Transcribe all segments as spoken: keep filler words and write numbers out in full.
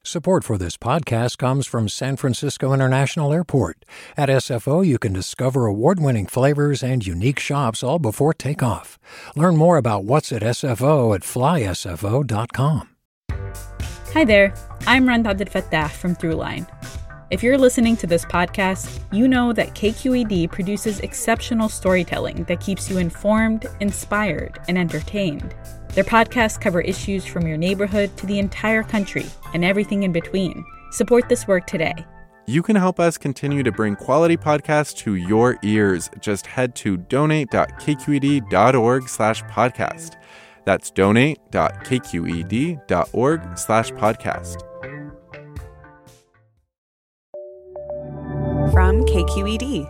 Support for this podcast comes from San Francisco International Airport. At S F O, you can discover award-winning flavors and unique shops all before takeoff. Learn more about what's at S F O at fly S F O dot com. Hi there, I'm Rand Abdelfatah from Throughline. If you're listening to this podcast, you know that K Q E D produces exceptional storytelling that keeps you informed, inspired, and entertained. Their podcasts cover issues from your neighborhood to the entire country and everything in between. Support this work today. You can help us continue to bring quality podcasts to your ears. Just head to donate.kqed.org slash podcast. That's donate.kqed.org slash podcast. From K Q E D.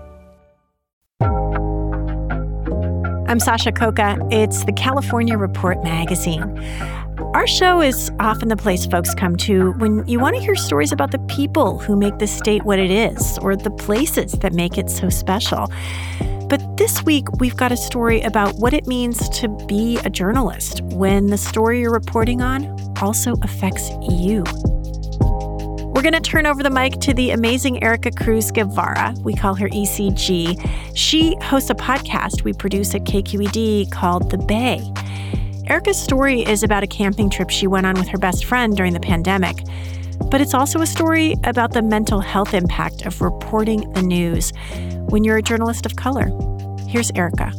I'm Sasha Khokha. It's the California Report magazine. Our show is often the place folks come to when you want to hear stories about the people who make the state what it is, or the places that make it so special. But this week, we've got a story about what it means to be a journalist when the story you're reporting on also affects you. We're going to turn over the mic to the amazing Erica Cruz Guevara. We call her E C G. She hosts a podcast we produce at K Q E D called The Bay. Erica's story is about a camping trip she went on with her best friend during the pandemic. But it's also a story about the mental health impact of reporting the news when you're a journalist of color. Here's Erica.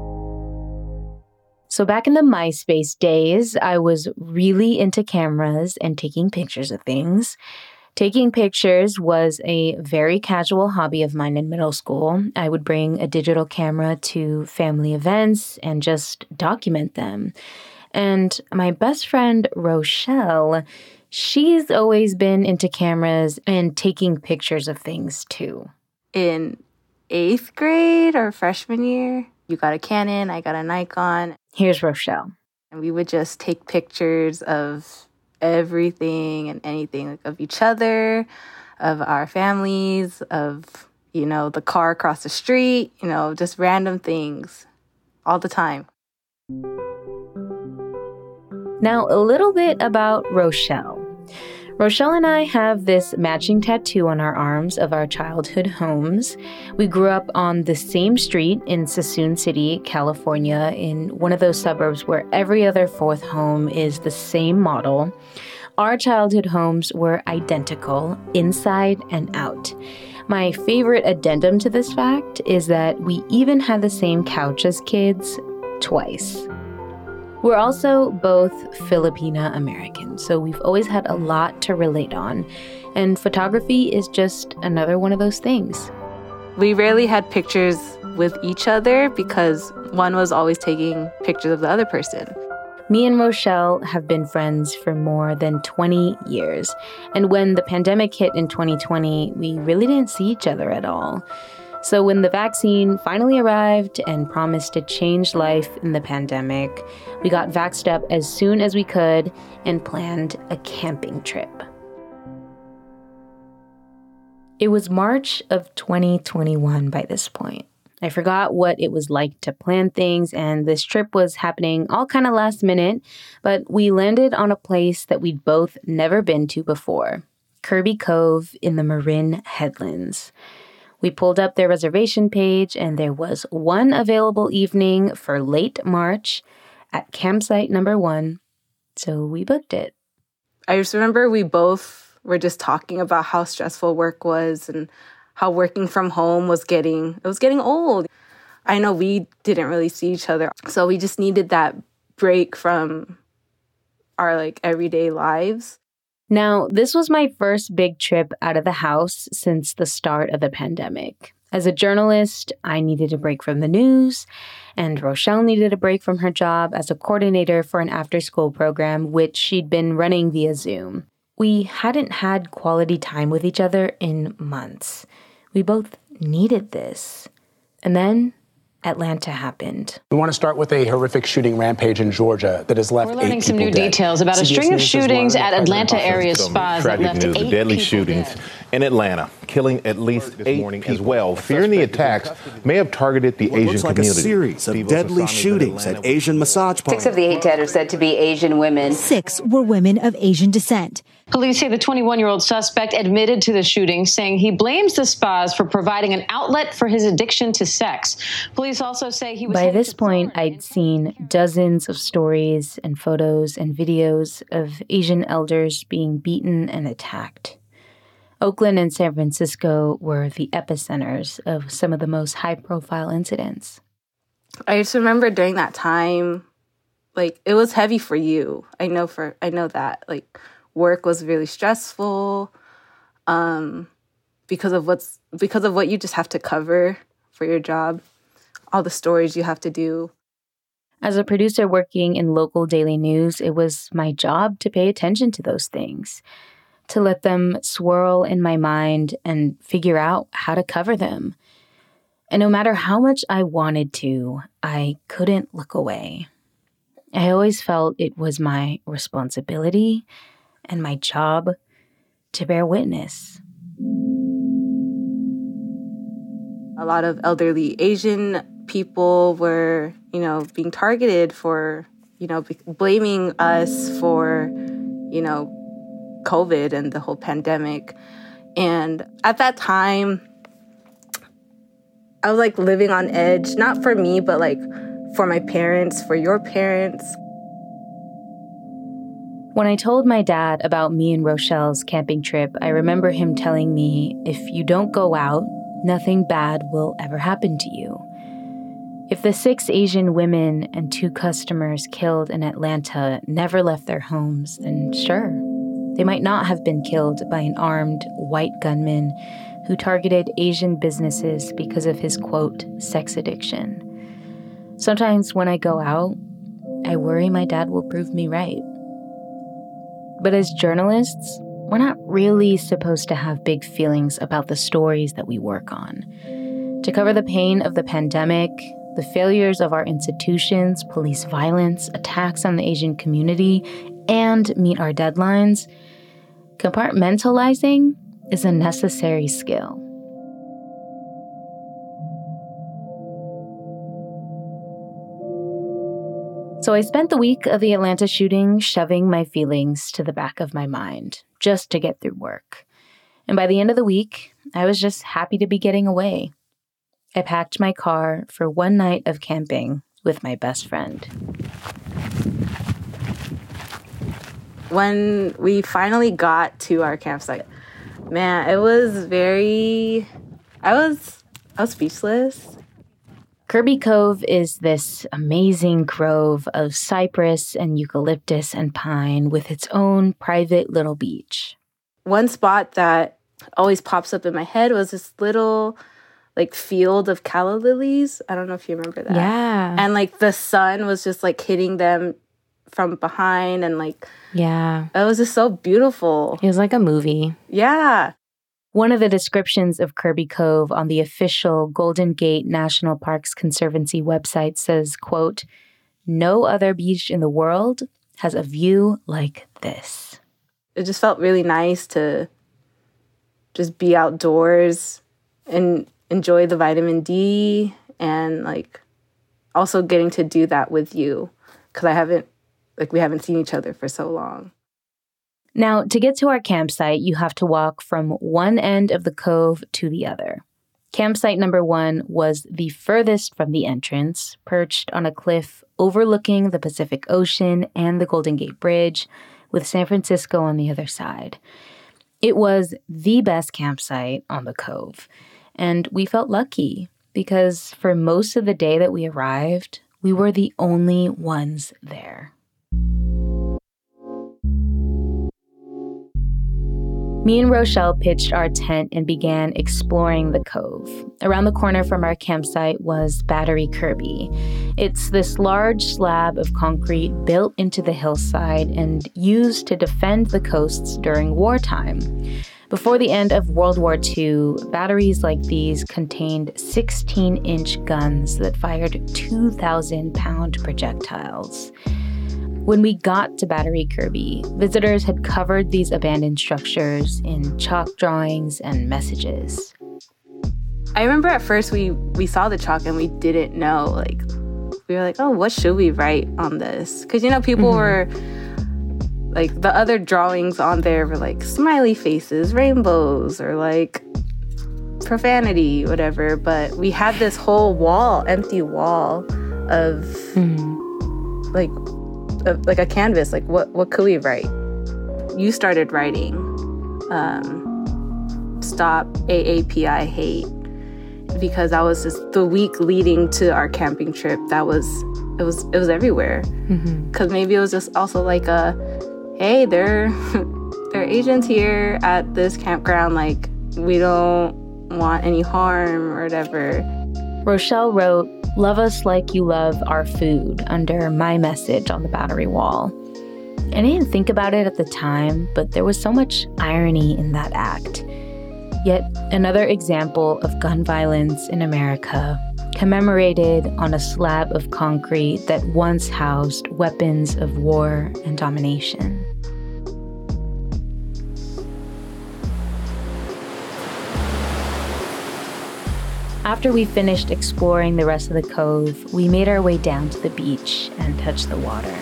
So back in the MySpace days, I was really into cameras and taking pictures of things. Taking pictures was a very casual hobby of mine in middle school. I would bring a digital camera to family events and just document them. And my best friend, Rochelle, she's always been into cameras and taking pictures of things too. In eighth grade or freshman year, you got a Canon, I got a Nikon. Here's Rochelle. And we would just take pictures of everything and anything, like of each other, of our families, of, you know, the car across the street, you know, just random things all the time. Now, a little bit about Rochelle. Rochelle and I have this matching tattoo on our arms of our childhood homes. We grew up on the same street in Suisun City, California, in one of those suburbs where every other fourth home is the same model. Our childhood homes were identical, inside and out. My favorite addendum to this fact is that we even had the same couch as kids twice. We're also both Filipina American, so we've always had a lot to relate on. And photography is just another one of those things. We rarely had pictures with each other because one was always taking pictures of the other person. Me and Rochelle have been friends for more than twenty years. And when the pandemic hit in twenty twenty, we really didn't see each other at all. So when the vaccine finally arrived and promised to change life in the pandemic, we got vaxxed up as soon as we could and planned a camping trip. It was March of twenty twenty-one by this point. I forgot what it was like to plan things, and this trip was happening all kind of last minute, but we landed on a place that we'd both never been to before, Kirby Cove in the Marin Headlands. We pulled up their reservation page, and there was one available evening for late March at campsite number one, so we booked it. I just remember we both were just talking about how stressful work was and how working from home was getting, it was getting old. I know we didn't really see each other, so we just needed that break from our like everyday lives. Now, this was my first big trip out of the house since the start of the pandemic. As a journalist, I needed a break from the news, and Rochelle needed a break from her job as a coordinator for an after-school program, which she'd been running via Zoom. We hadn't had quality time with each other in months. We both needed this. And then Atlanta happened. We want to start with a horrific shooting rampage in Georgia that has left eight people dead. We're learning some new details about a string of shootings at Atlanta area spas that left eight people dead. Deadly shootings in Atlanta, killing at least eight people as well. Fearing the attacks may have targeted the Asian community. Looks like a series of deadly shootings at Asian massage parlors. Six of the eight dead are said to be Asian women. Six were women of Asian descent. Police say the twenty-one-year-old suspect admitted to the shooting, saying he blames the spas for providing an outlet for his addiction to sex. Police also say he was... By this point, I'd seen dozens of stories and photos and videos of Asian elders being beaten and attacked. Oakland and San Francisco were the epicenters of some of the most high-profile incidents. I just remember during that time, like, it was heavy for you. I know for I know that. Like, work was really stressful um, because of what's because of what you just have to cover for your job, all the stories you have to do. As a producer working in local daily news, it was my job to pay attention to those things, to let them swirl in my mind and figure out how to cover them. And no matter how much I wanted to, I couldn't look away. I always felt it was my responsibility and my job to bear witness. A lot of elderly Asian people were, you know, being targeted for, you know, blaming us for, you know, COVID and the whole pandemic. And at that time, I was like living on edge, not for me, but like for my parents, for your parents. When I told my dad about me and Rochelle's camping trip, I remember him telling me, if you don't go out, nothing bad will ever happen to you. If the six Asian women and two customers killed in Atlanta never left their homes, then sure, they might not have been killed by an armed white gunman who targeted Asian businesses because of his, quote, sex addiction. Sometimes when I go out, I worry my dad will prove me right. But as journalists, we're not really supposed to have big feelings about the stories that we work on. To cover the pain of the pandemic, the failures of our institutions, police violence, attacks on the Asian community, and meet our deadlines, compartmentalizing is a necessary skill. So I spent the week of the Atlanta shooting shoving my feelings to the back of my mind, just to get through work. And by the end of the week, I was just happy to be getting away. I packed my car for one night of camping with my best friend. When we finally got to our campsite, man, it was very, I was, I was speechless. Kirby Cove is this amazing grove of cypress and eucalyptus and pine with its own private little beach. One spot that always pops up in my head was this little, like, field of calla lilies. I don't know if you remember that. Yeah. And, like, the sun was just, like, hitting them from behind and, like... Yeah. It was just so beautiful. It was like a movie. Yeah. One of the descriptions of Kirby Cove on the official Golden Gate National Parks Conservancy website says, quote, "No other beach in the world has a view like this." It just felt really nice to just be outdoors and enjoy the vitamin D and, like, also getting to do that with you because I haven't, like, we haven't seen each other for so long. Now, to get to our campsite, you have to walk from one end of the cove to the other. Campsite number one was the furthest from the entrance, perched on a cliff overlooking the Pacific Ocean and the Golden Gate Bridge, with San Francisco on the other side. It was the best campsite on the cove, and we felt lucky because for most of the day that we arrived, we were the only ones there. Me and Rochelle pitched our tent and began exploring the cove. Around the corner from our campsite was Battery Kirby. It's this large slab of concrete built into the hillside and used to defend the coasts during wartime. Before the end of World War Two, batteries like these contained sixteen-inch guns that fired two thousand pound projectiles. When we got to Battery Kirby, visitors had covered these abandoned structures in chalk drawings and messages. I remember at first we, we saw the chalk and we didn't know, like, we were like, oh, what should we write on this? Because, you know, people mm-hmm. were Like, the other drawings on there were like smiley faces, rainbows, or like profanity, whatever. But we had this whole wall, empty wall of mm-hmm. like of, like a canvas. Like, what what could we write? You started writing um, "Stop A A P I Hate" because that was just the week leading to our camping trip. That was it was it was everywhere. Because mm-hmm. maybe it was just also like a, hey, there there are Asians here at this campground. Like, we don't want any harm or whatever. Rochelle wrote, "Love us like you love our food" under my message on the Battery wall. I didn't think about it at the time, but there was so much irony in that act. Yet another example of gun violence in America, commemorated on a slab of concrete that once housed weapons of war and domination. After we finished exploring the rest of the cove, we made our way down to the beach and touched the water.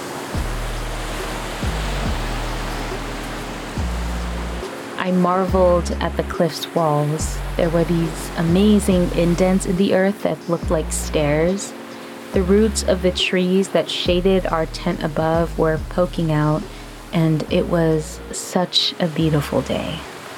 I marveled at the cliff's walls. There were these amazing indents in the earth that looked like stairs. The roots of the trees that shaded our tent above were poking out, and it was such a beautiful day.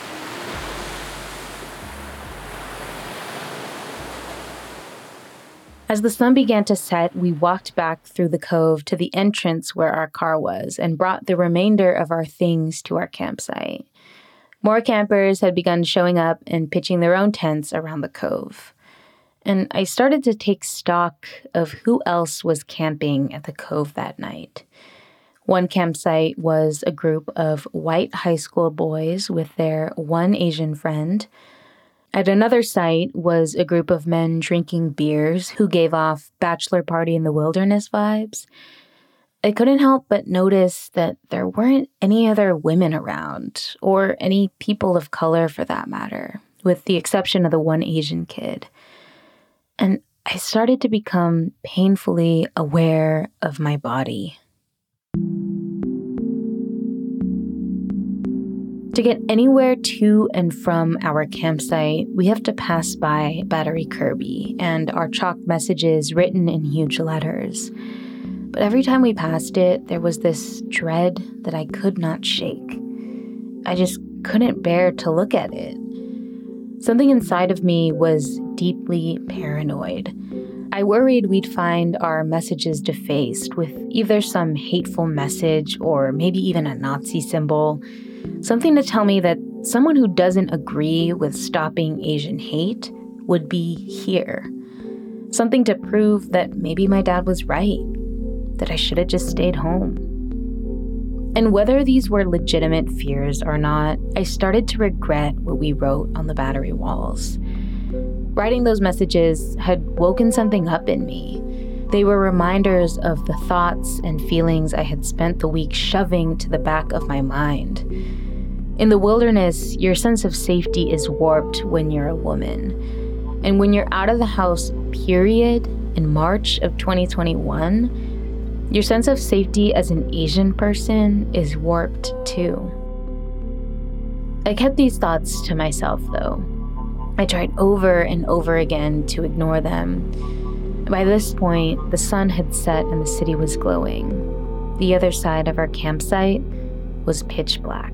As the sun began to set, we walked back through the cove to the entrance where our car was and brought the remainder of our things to our campsite. More campers had begun showing up and pitching their own tents around the cove. And I started to take stock of who else was camping at the cove that night. One campsite was a group of white high school boys with their one Asian friend. At another site was a group of men drinking beers who gave off bachelor party in the wilderness vibes. I couldn't help but notice that there weren't any other women around, or any people of color for that matter, with the exception of the one Asian kid. And I started to become painfully aware of my body. To get anywhere to and from our campsite, we have to pass by Battery Kirby and our chalk messages written in huge letters. But every time we passed it, there was this dread that I could not shake. I just couldn't bear to look at it. Something inside of me was deeply paranoid. I worried we'd find our messages defaced with either some hateful message or maybe even a Nazi symbol. Something to tell me that someone who doesn't agree with stopping Asian hate would be here. Something to prove that maybe my dad was right, that I should have just stayed home. And whether these were legitimate fears or not, I started to regret what we wrote on the Battery walls. Writing those messages had woken something up in me. They were reminders of the thoughts and feelings I had spent the week shoving to the back of my mind. In the wilderness, your sense of safety is warped when you're a woman. And when you're out of the house, period, in March of twenty twenty-one, your sense of safety as an Asian person is warped too. I kept these thoughts to myself, though. I tried over and over again to ignore them. By this point, the sun had set and the city was glowing. The other side of our campsite was pitch black.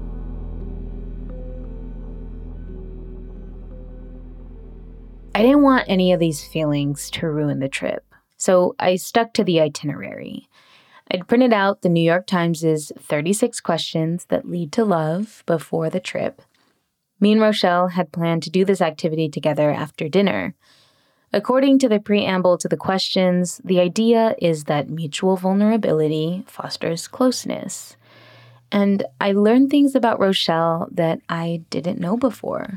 I didn't want any of these feelings to ruin the trip, so I stuck to the itinerary. I'd printed out the New York Times' thirty-six questions that lead to love before the trip. Me and Rochelle had planned to do this activity together after dinner. According to the preamble to the questions, the idea is that mutual vulnerability fosters closeness. And I learned things about Rochelle that I didn't know before.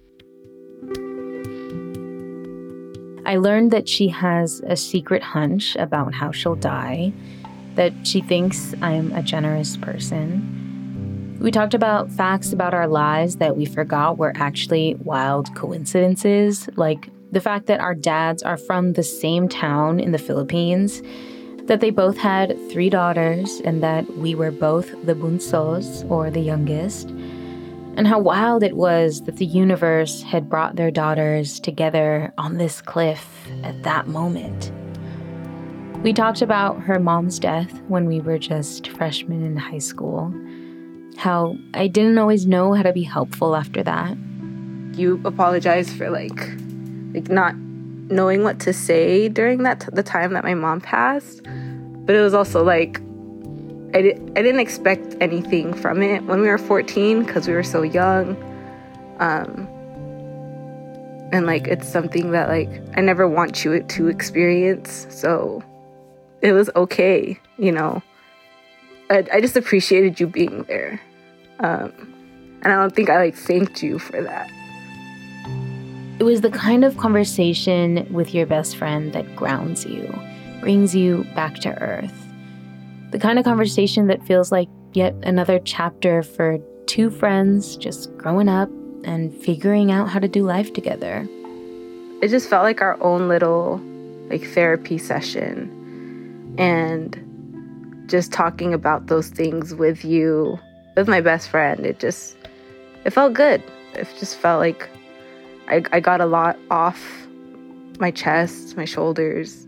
I learned that she has a secret hunch about how she'll die, that she thinks I'm a generous person. We talked about facts about our lives that we forgot were actually wild coincidences, like the fact that our dads are from the same town in the Philippines, that they both had three daughters and that we were both the bunsos, or the youngest, and how wild it was that the universe had brought their daughters together on this cliff at that moment. We talked about her mom's death when we were just freshmen in high school, how I didn't always know how to be helpful after that. You apologize for like, like not knowing what to say during that t- the time that my mom passed, but it was also like I, di- I didn't expect anything from it when we were fourteen because we were so young, um, and like it's something that like I never want you to experience, so it was okay, you know. I, I just appreciated you being there, um, and I don't think I like thanked you for that. It was the kind of conversation with your best friend that grounds you, brings you back to earth. The kind of conversation that feels like yet another chapter for two friends just growing up and figuring out how to do life together. It just felt like our own little like therapy session, and just talking about those things with you, with my best friend, it just, it felt good. It just felt like I, I got a lot off my chest, my shoulders.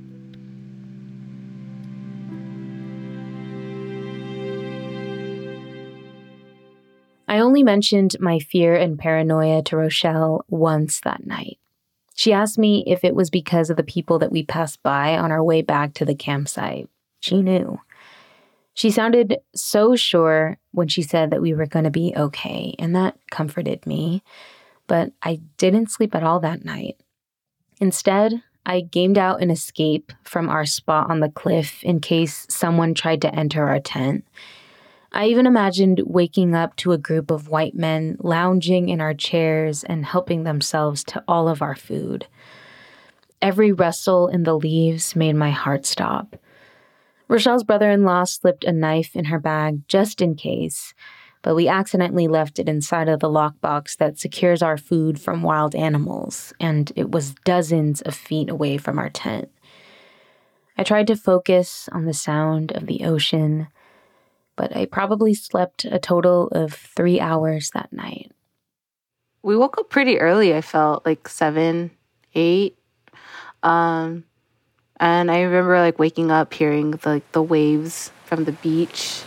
I only mentioned my fear and paranoia to Rochelle once that night. She asked me if it was because of the people that we passed by on our way back to the campsite. She knew. She sounded so sure when she said that we were going to be okay, and that comforted me. But I didn't sleep at all that night. Instead, I gamed out an escape from our spot on the cliff in case someone tried to enter our tent. I even imagined waking up to a group of white men lounging in our chairs and helping themselves to all of our food. Every rustle in the leaves made my heart stop. Rochelle's brother-in-law slipped a knife in her bag just in case, but we accidentally left it inside of the lockbox that secures our food from wild animals, and it was dozens of feet away from our tent. I tried to focus on the sound of the ocean, but I probably slept a total of three hours that night. We woke up pretty early, I felt, like seven, eight. Um, and I remember like waking up, hearing the, like, the waves from the beach.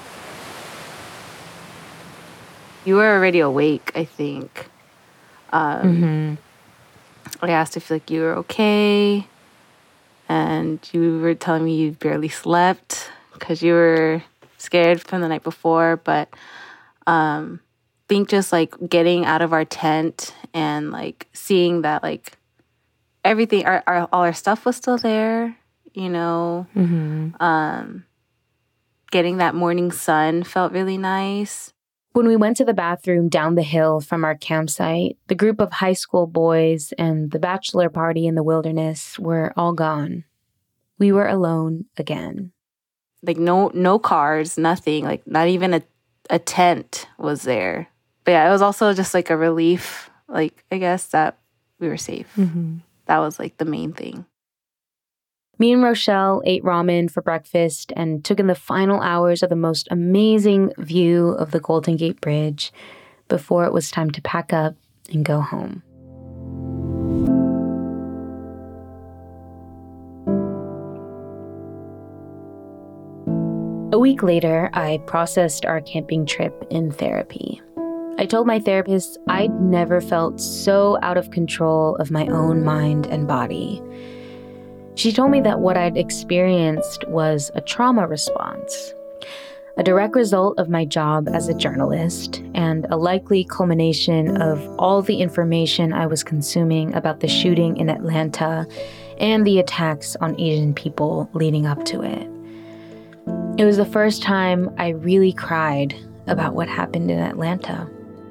You were already awake, I think. Um, mm-hmm. I asked if like you were okay, and you were telling me you barely slept because you were scared from the night before. But um, I think just like getting out of our tent and like seeing that like everything, our, our all our stuff was still there, you know. Mm-hmm. Um, getting that morning sun felt really nice. When we went to the bathroom down the hill from our campsite, the group of high school boys and the bachelor party in the wilderness were all gone. We were alone again. Like no no cars, nothing, like not even a, a tent was there. But yeah, it was also just like a relief, like I guess that we were safe. Mm-hmm. That was like the main thing. Me and Rochelle ate ramen for breakfast and took in the final hours of the most amazing view of the Golden Gate Bridge before it was time to pack up and go home. A week later, I processed our camping trip in therapy. I told my therapist I'd never felt so out of control of my own mind and body. She told me that what I'd experienced was a trauma response, a direct result of my job as a journalist, and a likely culmination of all the information I was consuming about the shooting in Atlanta and the attacks on Asian people leading up to it. It was the first time I really cried about what happened in Atlanta.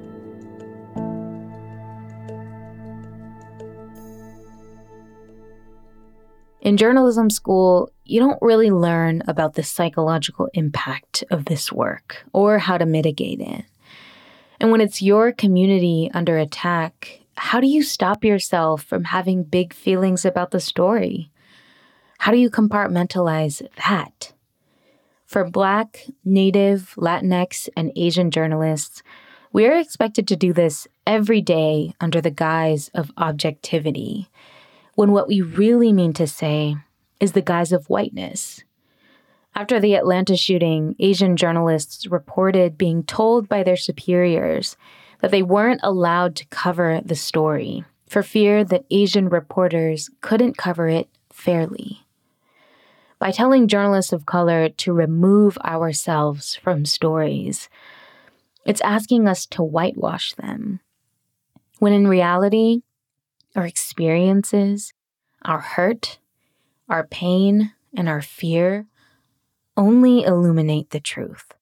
In journalism school, you don't really learn about the psychological impact of this work or how to mitigate it. And when it's your community under attack, how do you stop yourself from having big feelings about the story? How do you compartmentalize that? For Black, Native, Latinx, and Asian journalists, we are expected to do this every day under the guise of objectivity, when what we really mean to say is the guise of whiteness. After the Atlanta shooting, Asian journalists reported being told by their superiors that they weren't allowed to cover the story for fear that Asian reporters couldn't cover it fairly. By telling journalists of color to remove ourselves from stories, it's asking us to whitewash them, when in reality, our experiences, our hurt, our pain, and our fear only illuminate the truth.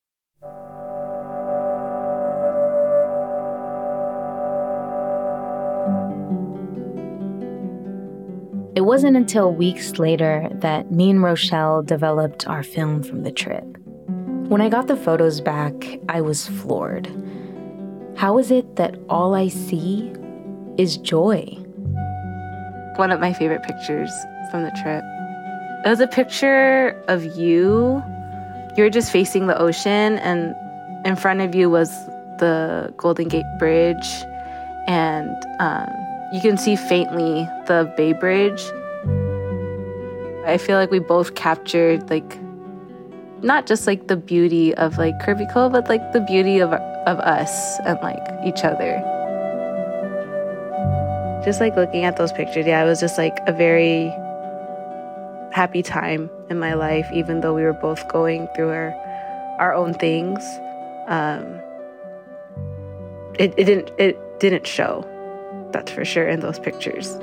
It wasn't until weeks later that me and Rochelle developed our film from the trip. When I got the photos back, I was floored. How is it that all I see is joy? One of my favorite pictures from the trip. It was a picture of you. You were just facing the ocean, and in front of you was the Golden Gate Bridge, and um, you can see faintly the Bay Bridge. I feel like we both captured, like, not just like the beauty of like Curvy Cove, but like the beauty of of us and like each other. Just like looking at those pictures, yeah, it was just like a very happy time in my life, even though we were both going through our our own things. Um, it, it didn't it didn't show, that's for sure, in those pictures.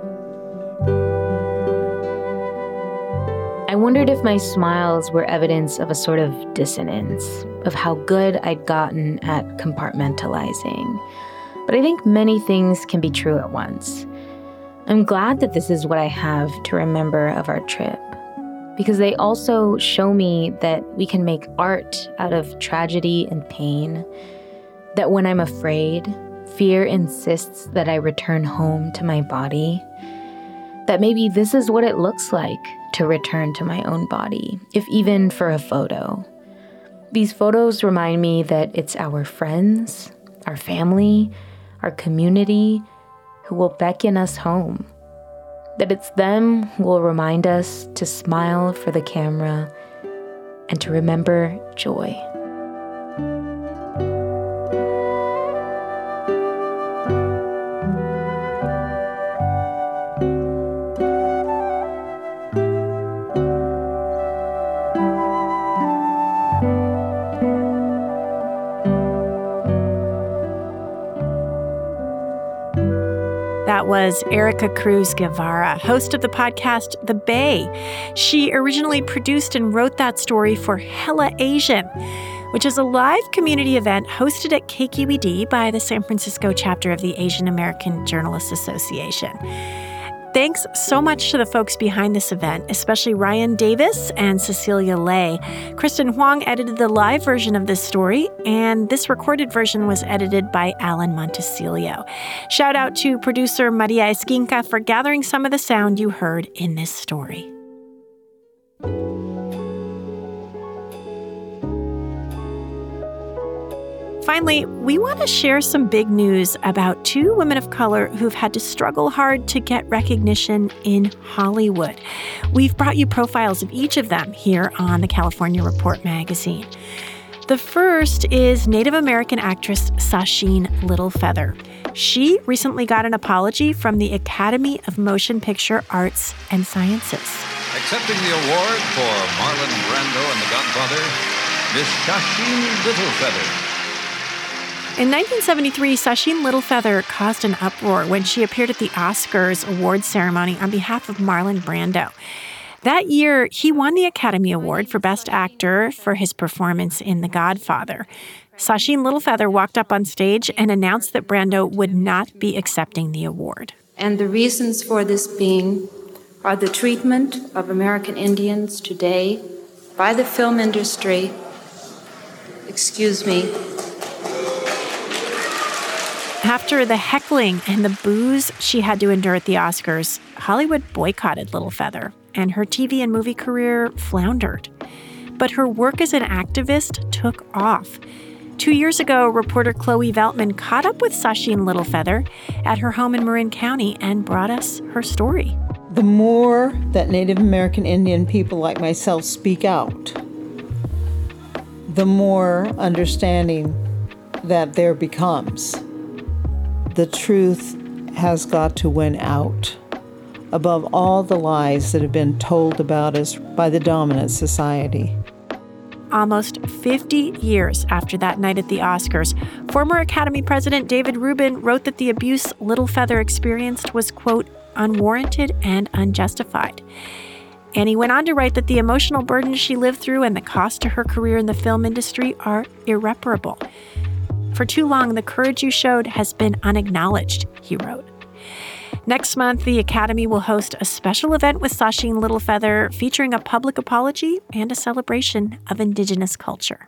I wondered if my smiles were evidence of a sort of dissonance, of how good I'd gotten at compartmentalizing. But I think many things can be true at once. I'm glad that this is what I have to remember of our trip, because they also show me that we can make art out of tragedy and pain, that when I'm afraid, fear insists that I return home to my body, that maybe this is what it looks like to return to my own body, if even for a photo. These photos remind me that it's our friends, our family, our community who will beckon us home. That it's them who will remind us to smile for the camera and to remember joy. That was Erica Cruz Guevara, host of the podcast The Bay. She originally produced and wrote that story for Hella Asian, which is a live community event hosted at K Q E D by the San Francisco chapter of the Asian American Journalists Association. Thanks so much to the folks behind this event, especially Ryan Davis and Cecilia Lay. Kristen Huang edited the live version of this story, and this recorded version was edited by Alan Montesilio. Shout out to producer Maria Esquinca for gathering some of the sound you heard in this story. Finally, we want to share some big news about two women of color who've had to struggle hard to get recognition in Hollywood. We've brought you profiles of each of them here on the California Report magazine. The first is Native American actress Sacheen Littlefeather. She recently got an apology from the Academy of Motion Picture Arts and Sciences. Accepting the award for Marlon Brando and The Godfather, Miss Sacheen Littlefeather. In nineteen seventy-three, Sacheen Littlefeather caused an uproar when she appeared at the Oscars awards ceremony on behalf of Marlon Brando. That year, he won the Academy Award for Best Actor for his performance in The Godfather. Sacheen Littlefeather walked up on stage and announced that Brando would not be accepting the award. And the reasons for this being are the treatment of American Indians today by the film industry, excuse me, After the heckling and the boos she had to endure at the Oscars, Hollywood boycotted Littlefeather. and her T V and movie career floundered. But her work as an activist took off. Two years ago, reporter Chloe Veltman caught up with Sacheen Littlefeather at her home in Marin County and brought us her story. The more that Native American Indian people like myself speak out, the more understanding that there becomes. The truth has got to win out above all the lies that have been told about us by the dominant society. Almost fifty years after that night at the Oscars, former Academy President David Rubin wrote that the abuse Littlefeather experienced was, quote, unwarranted and unjustified. And he went on to write that the emotional burden she lived through and the cost to her career in the film industry are irreparable. For too long, the courage you showed has been unacknowledged, he wrote. Next month, the Academy will host a special event with Sacheen Littlefeather featuring a public apology and a celebration of Indigenous culture.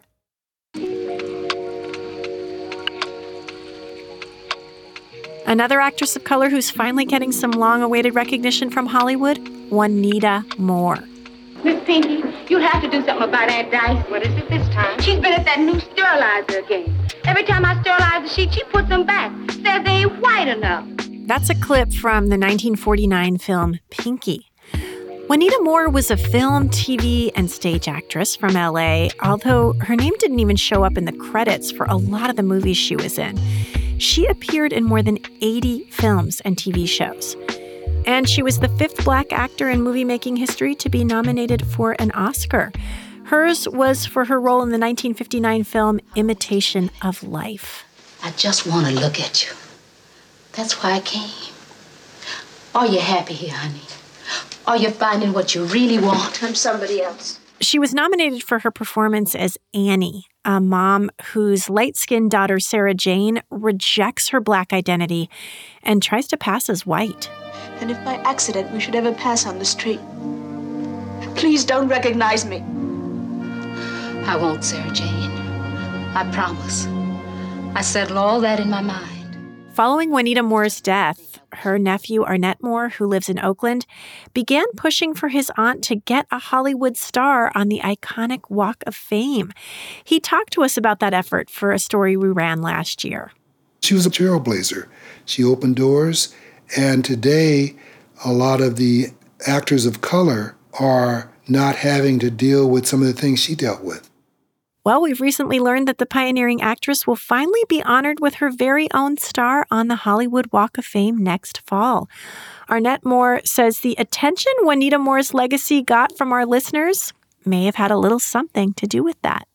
Another actress of color who's finally getting some long-awaited recognition from Hollywood, Juanita Moore. Miss Pinky, you'll have to do something about Aunt Dice. What is it this time? She's been at that new sterilizer again. Every time I sterilize the sheet, she puts them back. Says they ain't white enough. That's a clip from the nineteen forty-nine film Pinky. Juanita Moore was a film, T V, and stage actress from L A, although her name didn't even show up in the credits for a lot of the movies she was in. She appeared in more than eighty films and T V shows. And she was the fifth Black actor in movie-making history to be nominated for an Oscar. Hers was for her role in the nineteen fifty-nine film Imitation of Life. I just want to look at you. That's why I came. Are you happy here, honey? Are you finding what you really want? I'm somebody else. She was nominated for her performance as Annie, a mom whose light-skinned daughter, Sarah Jane, rejects her Black identity and tries to pass as white. And if by accident we should ever pass on the street, please don't recognize me. I won't, Sarah Jane. I promise. I settled all that in my mind. Following Juanita Moore's death, her nephew, Arnett Moore, who lives in Oakland, began pushing for his aunt to get a Hollywood star on the iconic Walk of Fame. He talked to us about that effort for a story we ran last year. She was a trailblazer. She opened doors, and today a lot of the actors of color are not having to deal with some of the things she dealt with. Well, we've recently learned that the pioneering actress will finally be honored with her very own star on the Hollywood Walk of Fame next fall. Arnett Moore says the attention Juanita Moore's legacy got from our listeners may have had a little something to do with that.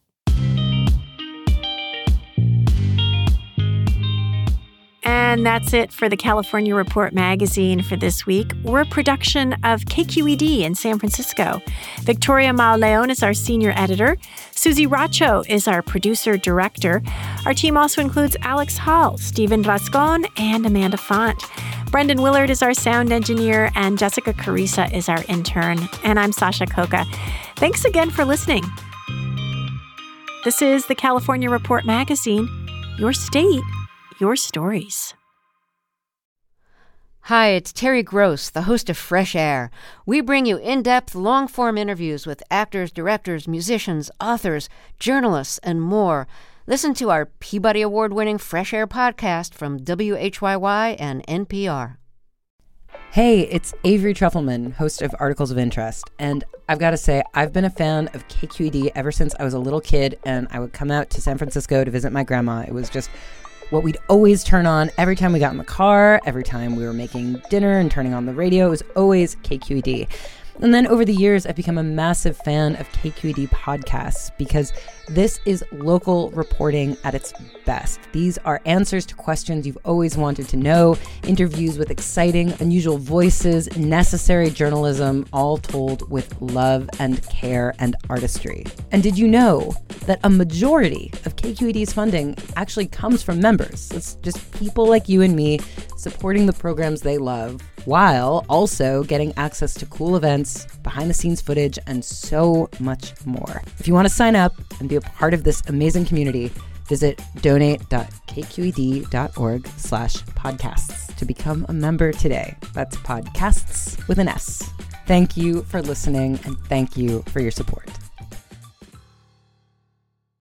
And that's it for the California Report magazine for this week. We're a production of K Q E D in San Francisco. Victoria Mauleon is our senior editor. Susie Racho is our producer-director. Our team also includes Alex Hall, Stephen Vascon, and Amanda Font. Brendan Willard is our sound engineer, and Jessica Carissa is our intern. And I'm Sasha Khokha. Thanks again for listening. This is the California Report magazine. Your state, your stories. Hi, it's Terry Gross, the host of Fresh Air. We bring you in-depth, long-form interviews with actors, directors, musicians, authors, journalists, and more. Listen to our Peabody Award-winning Fresh Air podcast from W H Y Y and N P R. Hey, it's Avery Trufelman, host of Articles of Interest. And I've got to say, I've been a fan of K Q E D ever since I was a little kid, and I would come out to San Francisco to visit my grandma. It was just what we'd always turn on every time we got in the car, every time we were making dinner and turning on the radio. It was always K Q E D. And then over the years, I've become a massive fan of K Q E D podcasts because this is local reporting at its best. These are answers to questions you've always wanted to know, interviews with exciting, unusual voices, necessary journalism, all told with love and care and artistry. And did you know that a majority of K Q E D's funding actually comes from members? It's just people like you and me supporting the programs they love, while also getting access to cool events, behind-the-scenes footage, and so much more. If you want to sign up and be a part of this amazing community, visit donate.kqed.org slash podcasts to become a member today. That's podcasts with an S. Thank you for listening, and thank you for your support.